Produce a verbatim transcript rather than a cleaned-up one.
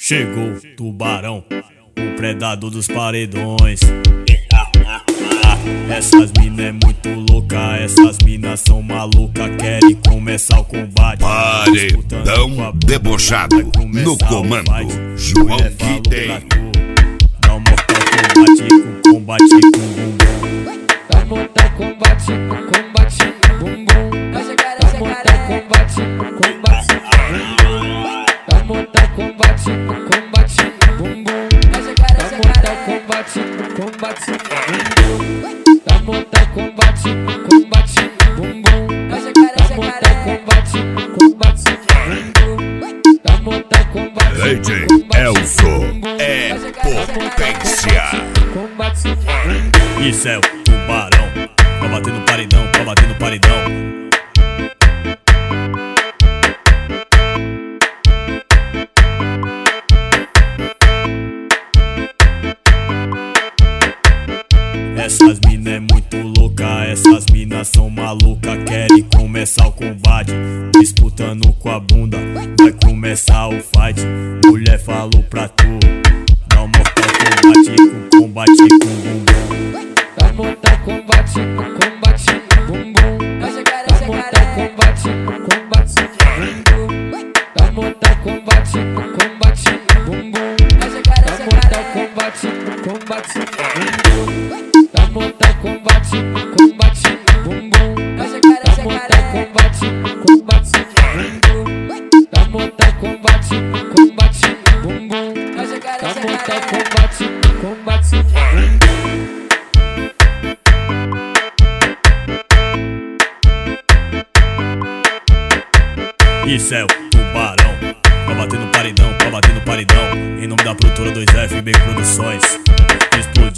Chegou tubarão, o predador dos paredões. Essas mina é muito louca, essas minas são maluca, querem começar o combate. Paredão debochado, no comando, João Guidem. Dá um mortal combate com combate com bumbum. Dá um mortal combate com combate com bumbum. Dá um mortal combate com combate com bumbum. Dá um mortal combate com combate com bumbum. Dá um mortal combate com combate com bumbum. Dá mortal combate com combate com bumbum. Dá mortal combate com combate com bumbum. Dá mortal combate Lady Elso é potência. Isso é o tubarão, pra bater no paredão, pra bater no paredão. Essas mina é muito louca, essas minas são maluca, querem começar o combate, disputando com a bunda, vai começar o fight. Mulher falou pra tu, dá um mortal combate com combate com bumbum. Dá mortal combate com combate com bumbum. Dá mortal combate com combate com bumbum. Dá mortal combate com combate com bumbum. Dá mortal combate com combate com bumbum. Dá mortal combate com combate com bumbum. Dá mortal combate com combate com bumbum. Dá mortal combate com combate com bumbum. Dá mortal combate com combate com bumbum. Isso é o tubarão, pra bater no paredão, pra bater no paredão. Em nome da produtora dois F B Produções, explodiu.